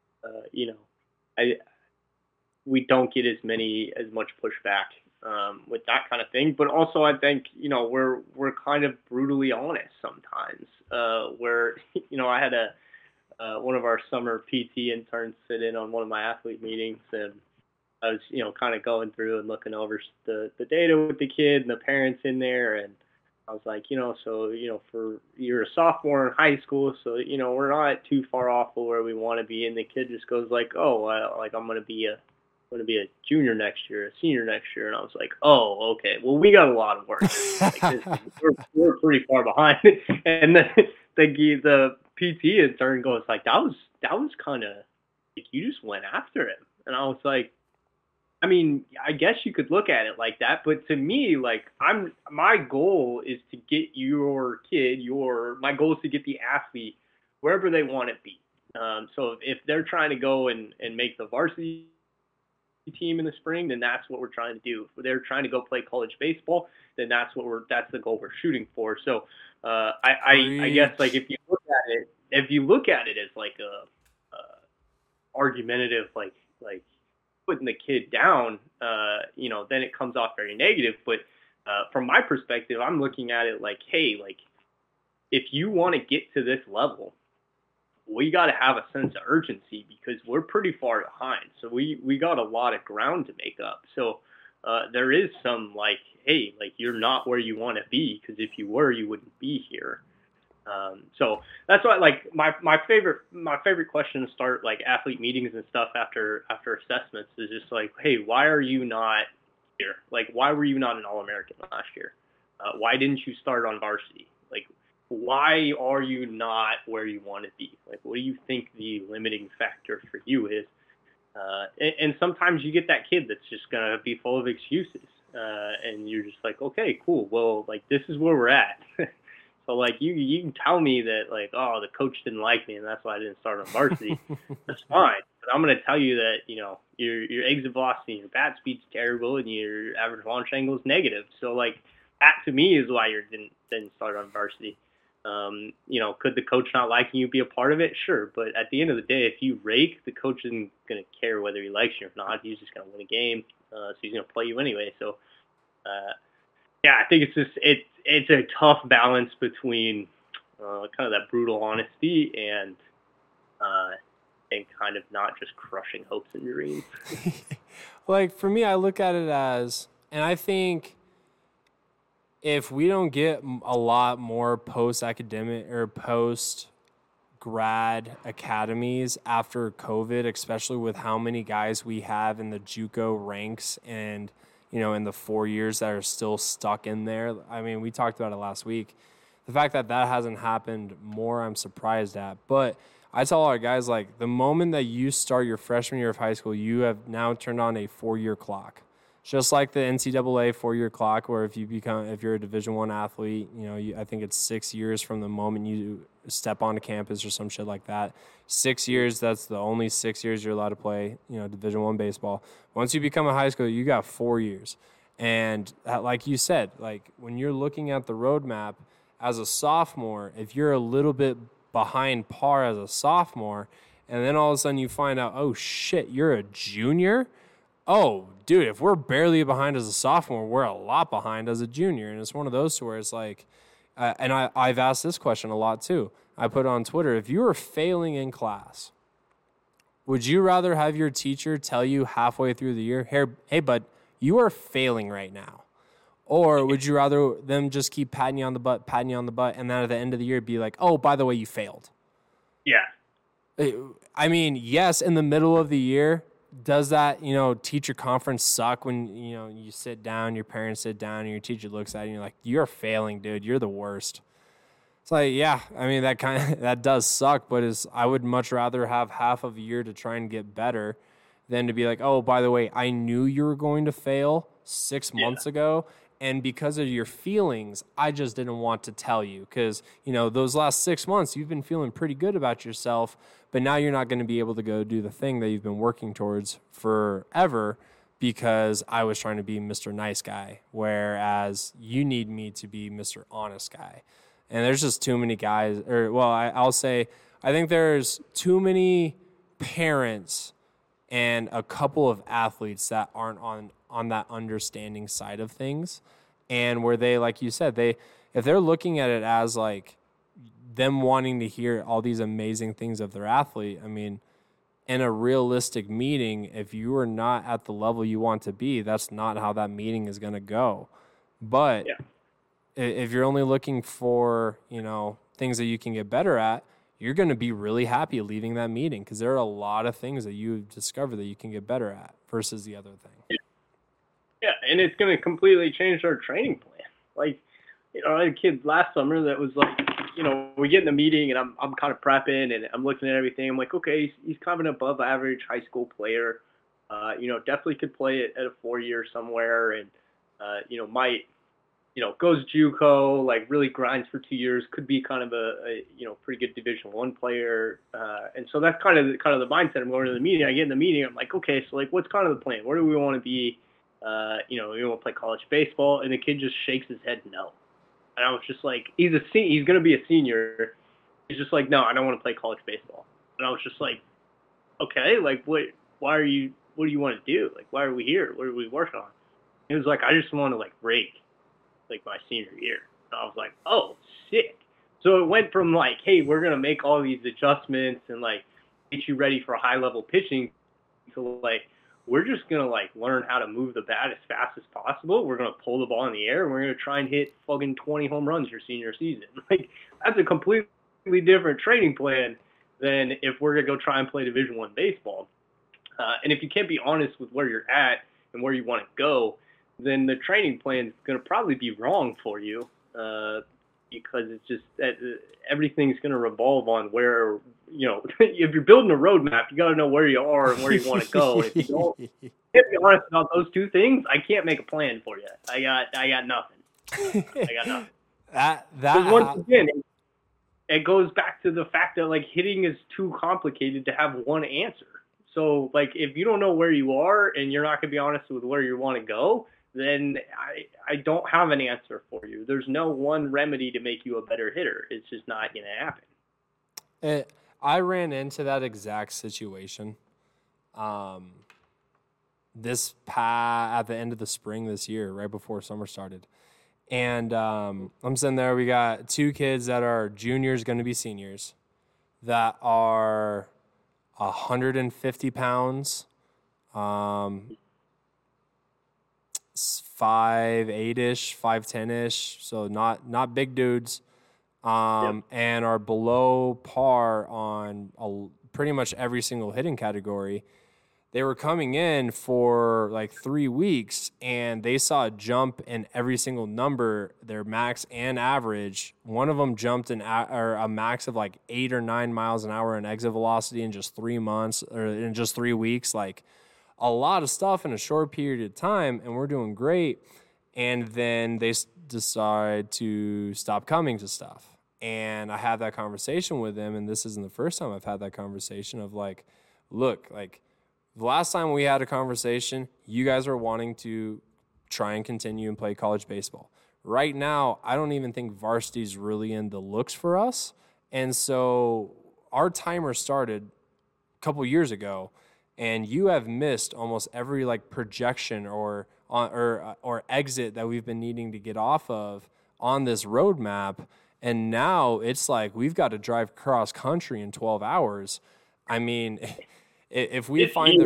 we don't get as much pushback with that kind of thing. But also I think we're kind of brutally honest sometimes. Where I had one of our summer PT interns sit in on one of my athlete meetings, and I was, kind of going through and looking over the data with the kid and the parents in there. And I was like, for you're a sophomore in high school, so, we're not too far off of where we want to be. And the kid just goes like, oh, I'm going to be a junior next year, a senior next year. And I was like, oh, okay, well, we got a lot of work. We're pretty far behind. And then the PT intern goes like, that was kind of like, you just went after him. And I was like, I guess you could look at it like that, but to me, like, my goal is to get your kid, my goal is to get the athlete wherever they want to be. So if they're trying to go and make the varsity team in the spring, then that's what we're trying to do. If they're trying to go play college baseball, then that's the goal we're shooting for. So I guess, like, if you look at it as like a argumentative, like putting the kid down, then it comes off very negative. But from my perspective, I'm looking at it like, hey, like, if you want to get to this level, we got to have a sense of urgency because we're pretty far behind. So we got a lot of ground to make up. So there is some like, hey, like, you're not where you want to be, because if you were, you wouldn't be here. So that's why, like, my favorite question to start, like, athlete meetings and stuff after assessments is just like, hey, why are you not here? Like, why were you not an All-American last year? Why didn't you start on varsity? Like, why are you not where you want to be? Like, what do you think the limiting factor for you is? And sometimes you get that kid that's just going to be full of excuses. And you're just like, okay, cool. Well, like, this is where we're at. So, like, you can tell me that, like, oh, the coach didn't like me and that's why I didn't start on varsity. That's fine. But I'm going to tell you that, your exit velocity and your bat speed's terrible and your average launch angle is negative. So, like, that to me is why you didn't start on varsity. Could the coach not liking you be a part of it? Sure. But at the end of the day, if you rake, the coach isn't going to care whether he likes you or not. He's just going to win a game. So he's going to play you anyway. So, I think it's a tough balance between kind of that brutal honesty and kind of not just crushing hopes and dreams. Like, for me, I look at it as, and I think if we don't get a lot more post-academic or post-grad academies after COVID, especially with how many guys we have in the JUCO ranks and, in the 4 years that are still stuck in there. I mean, we talked about it last week. The fact that hasn't happened more, I'm surprised at. But I tell our guys, like, the moment that you start your freshman year of high school, you have now turned on a 4-year clock. Just like the NCAA 4-year clock, where if you're a Division I athlete, I think it's 6 years from the moment you step onto campus or some shit like that. 6 years, that's the only 6 years you're allowed to play, Division I baseball. Once you become a high schooler, you got 4 years. And like you said, like when you're looking at the roadmap as a sophomore, if you're a little bit behind par as a sophomore, and then all of a sudden you find out, oh shit, you're a junior? Oh, dude, if we're barely behind as a sophomore, we're a lot behind as a junior. And it's one of those where it's like, and I've asked this question a lot too. I put on Twitter, if you were failing in class, would you rather have your teacher tell you halfway through the year, hey bud, you are failing right now? Or would you rather them just keep patting you on the butt, and then at the end of the year be like, oh, by the way, you failed? Yeah. I mean, yes, in the middle of the year, does that, teacher conference suck when, you sit down, your parents sit down, and your teacher looks at you and you're like, you're failing, dude. You're the worst. It's like, yeah, I mean, that does suck, but I would much rather have half of a year to try and get better than to be like, oh, by the way, I knew you were going to fail 6 months ago. And because of your feelings, I just didn't want to tell you because, those last 6 months, you've been feeling pretty good about yourself, but now you're not going to be able to go do the thing that you've been working towards forever because I was trying to be Mr. Nice Guy, whereas you need me to be Mr. Honest Guy. And there's just too many guys, I'll say, I think there's too many parents and a couple of athletes that aren't on that understanding side of things, and where they, like you said, if they're looking at it as like them wanting to hear all these amazing things of their athlete, I mean, in a realistic meeting, if you are not at the level you want to be, that's not how that meeting is going to go. But if you're only looking for, things that you can get better at, you're going to be really happy leaving that meeting because there are a lot of things that you've discovered that you can get better at versus the other thing. Yeah, and it's going to completely change our training plan. Like, I had a kid last summer that was like, we get in the meeting and I'm kind of prepping and I'm looking at everything. I'm like, okay, he's kind of an above average high school player. Definitely could play at a 4-year somewhere and, might, goes JUCO, like really grinds for 2 years, could be kind of a pretty good Division I player. And so that's kind of the mindset. I'm going to the meeting. I get in the meeting. I'm like, okay, so like, what's kind of the plan? Where do we want to be? We want to play college baseball. And the kid just shakes his head no. And I was just like, he's going to be a senior. He's just like, no, I don't want to play college baseball. And I was just like, okay, like what do you want to do? Like, why are we here? What are we working on? He was like, I just want to like rake like my senior year. And I was like, oh, sick. So it went from like, hey, we're going to make all these adjustments and like get you ready for high level pitching to like, we're just going to like learn how to move the bat as fast as possible. We're going to pull the ball in the air and we're going to try and hit fucking 20 home runs your senior season. Like, that's a completely different training plan than if we're going to go try and play Division I baseball. And if you can't be honest with where you're at and where you want to go, then the training plan is going to probably be wrong for you because it's just that everything's going to revolve on where, if you're building a roadmap, you got to know where you are and where you want to go. If you can't be honest about those two things, I can't make a plan for you. I got nothing. Because once again, it goes back to the fact that like hitting is too complicated to have one answer. So like if you don't know where you are and you're not going to be honest with where you want to go, then I don't have an answer for you. There's no one remedy to make you a better hitter. It's just not going to happen. I ran into that exact situation at the end of the spring this year, right before summer started. And I'm sitting there. We got 2 kids that are juniors, going to be seniors, that are 150 pounds, 5'8"-ish, 5'10"-ish, so not big dudes, and are below par on pretty much every single hitting category. They were coming in for like 3 weeks, and they saw a jump in every single number, their max and average. One of them jumped a max of like 8 or 9 miles an hour in exit velocity in just 3 months, or in just 3 weeks. Like, a lot of stuff in a short period of time, and we're doing great. And then they decide to stop coming to stuff. And I had that conversation with them, and this isn't the first time I've had that conversation of like, look, like, the last time we had a conversation, you guys were wanting to try and continue and play college baseball. Right now, I don't even think varsity's really in the looks for us. And so our timer started a couple years ago, and you have missed almost every like projection or exit that we've been needing to get off of on this roadmap. And now it's like we've got to drive cross country in 12 hours. I mean, if we find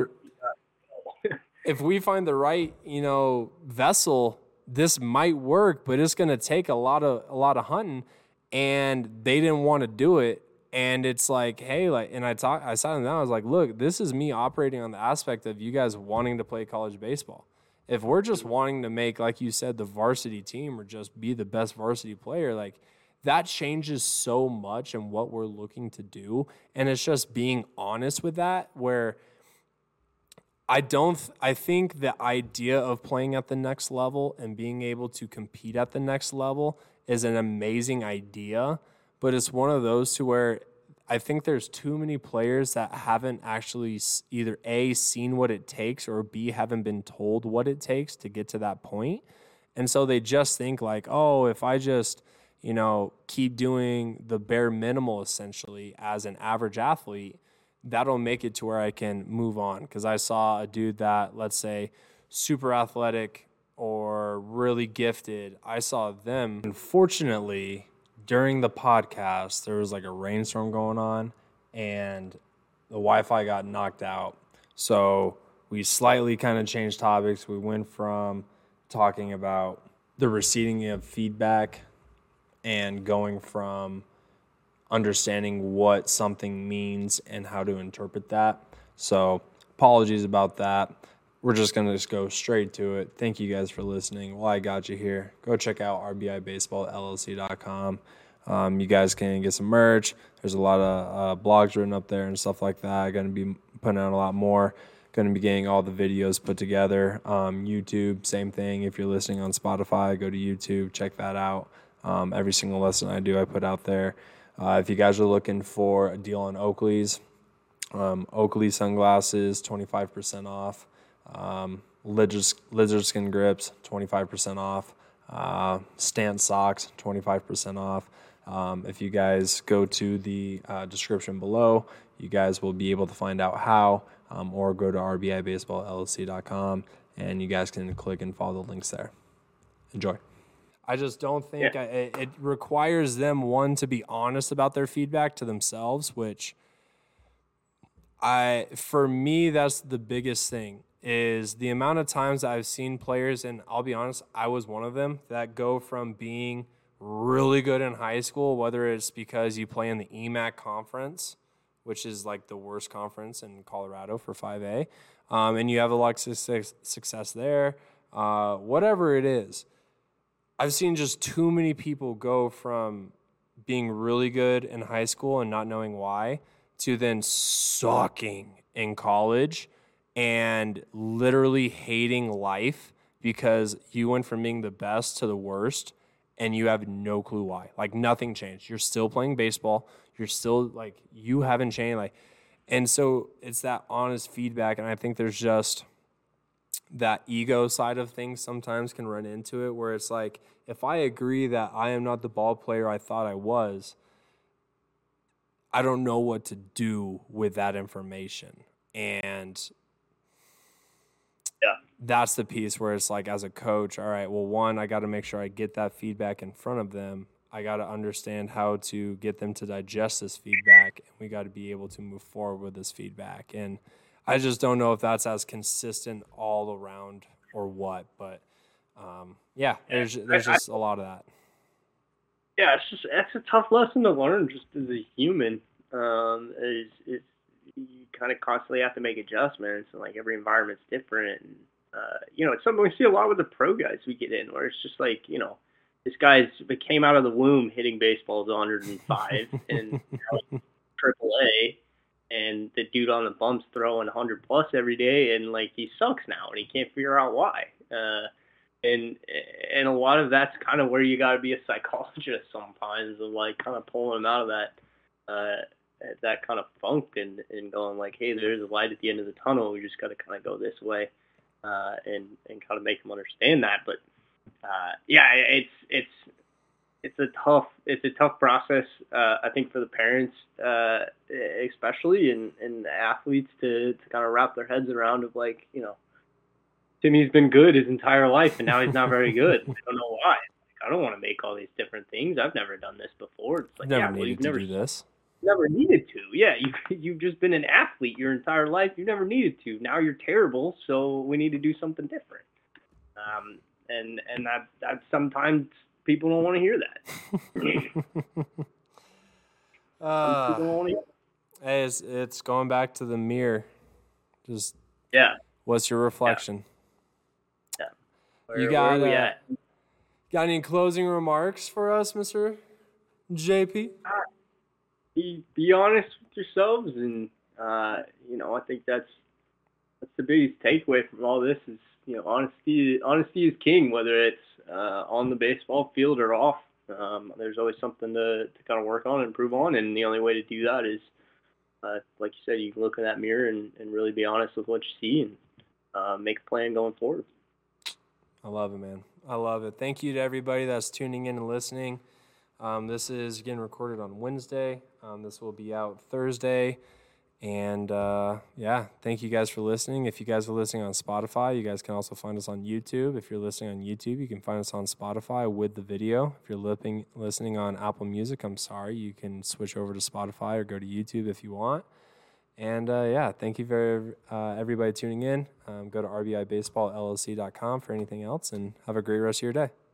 the right, vessel, this might work, but it's going to take a lot of hunting, and they didn't want to do it. And it's like, hey, like, and I sat them down. I was like, look, this is me operating on the aspect of you guys wanting to play college baseball. If we're just wanting to make, like you said, the varsity team or just be the best varsity player, like, that changes so much in what we're looking to do. And it's just being honest with that, where I think the idea of playing at the next level and being able to compete at the next level is an amazing idea, but it's one of those to where I think there's too many players that haven't actually either A, seen what it takes, or B, haven't been told what it takes to get to that point. And so they just think like, oh, if I just, keep doing the bare minimal essentially as an average athlete, that'll make it to where I can move on. Because I saw a dude that, let's say, super athletic or really gifted, I saw them. Unfortunately, during the podcast, there was like a rainstorm going on, and the Wi-Fi got knocked out. So we slightly kind of changed topics. We went from talking about the receiving of feedback and going from understanding what something means and how to interpret that. So apologies about that. We're just going to go straight to it. Thank you guys for listening. While I got you here, go check out RBIBaseballLLC.com. You guys can get some merch. There's a lot of blogs written up there and stuff like that. Going to be putting out a lot more. Going to be getting all the videos put together. YouTube, same thing. If you're listening on Spotify, go to YouTube, check that out. Every single lesson I do, I put out there. If you guys are looking for a deal on Oakley's, Oakley sunglasses, 25% off. Lizard skin grips, 25% off. Stance socks, 25% off. If you guys go to the description below, you guys will be able to find out how, or go to RBIBaseballLLC.com, and you guys can click and follow the links there. Enjoy. I just don't think it requires them, one, to be honest about their feedback to themselves, which for me, that's the biggest thing, is the amount of times that I've seen players, and I'll be honest, I was one of them, that go from being really good in high school, whether it's because you play in the EMAC conference, which is like the worst conference in Colorado for 5A, and you have a lot of success there, whatever it is. I've seen just too many people go from being really good in high school and not knowing why to then sucking in college and literally hating life because you went from being the best to the worst and you have no clue why. Like, nothing changed. You're still playing baseball. You're still, like, you haven't changed. Like, and so it's that honest feedback, and I think there's just that ego side of things sometimes can run into it, where it's like, if I agree that I am not the ball player I thought I was, I don't know what to do with that information. And that's the piece where it's like, as a coach, all right, well, one, I got to make sure I get that feedback in front of them. I got to understand how to get them to digest this feedback, and we got to be able to move forward with this feedback. And I just don't know if that's as consistent all around or what, but there's just a lot of that. Yeah, that's a tough lesson to learn just as a human. Is you kind of constantly have to make adjustments, and like every environment's different. And it's something we see a lot with the pro guys we get in, where it's just like, this guy's came out of the womb hitting baseballs 105 and triple A, and the dude on the bump's throwing 100 plus every day, and like he sucks now, and he can't figure out why. And a lot of that's kind of where you got to be a psychologist sometimes, of like kind of pulling him out of that kind of funk and going like, hey, there's a light at the end of the tunnel. We just got to kind of go this way, and kind of make them understand that. But it's a tough process. I think for the parents, especially, and the athletes to kind of wrap their heads around of like, Timmy's been good his entire life, and now he's not very good. I don't know why. I don't want to make all these different things. I've never done this before. It's like, you've never do this. Never needed to. Yeah, you've just been an athlete your entire life. You never needed to. Now you're terrible, so we need to do something different. And that sometimes people don't want to hear that. Hey, it's going back to the mirror. Just what's your reflection? Yeah. You got any closing remarks for us, Mr. JP? Be honest with yourselves, and I think that's the biggest takeaway from all this is, honesty is king, whether it's on the baseball field or off. There's always something to kind of work on and improve on, and the only way to do that is, like you said, you can look in that mirror and really be honest with what you see and make a plan going forward. I love it, man. I love it. Thank you to everybody that's tuning in and listening. This is getting recorded on Wednesday. This will be out Thursday. And, thank you guys for listening. If you guys are listening on Spotify, you guys can also find us on YouTube. If you're listening on YouTube, you can find us on Spotify with the video. If you're listening on Apple Music, I'm sorry, you can switch over to Spotify or go to YouTube if you want. And, thank you for everybody tuning in. Go to rbibaseballllc.com for anything else, and have a great rest of your day.